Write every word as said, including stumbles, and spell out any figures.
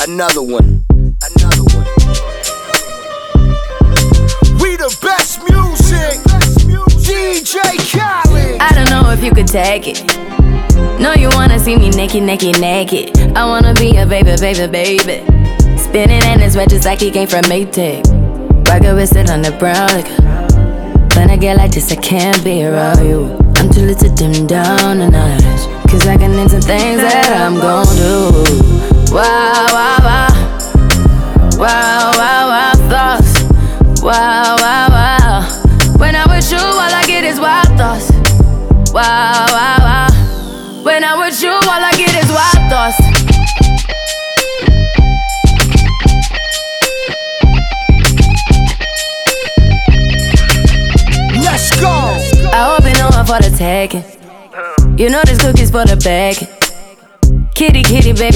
Another one. Another one. We the best music. D J Khaled. I don't know if you could take it. No, you wanna see me naked, naked, naked. I wanna be a baby, baby, baby. Spinning in his red just like he came from Maytag. Rocket with it on the brown like. When I get like this, I can't be around you. I'm too little to dim down a notch. Cause I can into things that I'm gon' do. Wow, wow, wow. Wow, wow, wow, thoughts. Wow, wow, wow. When I'm with you, all I get is wild thoughts. Wow, wow, wow. When I'm with you, all I get is wild thoughts. Let's go. I hope you know I'm for the taking. You know this cookie's for the bag. Kitty, kitty, baby.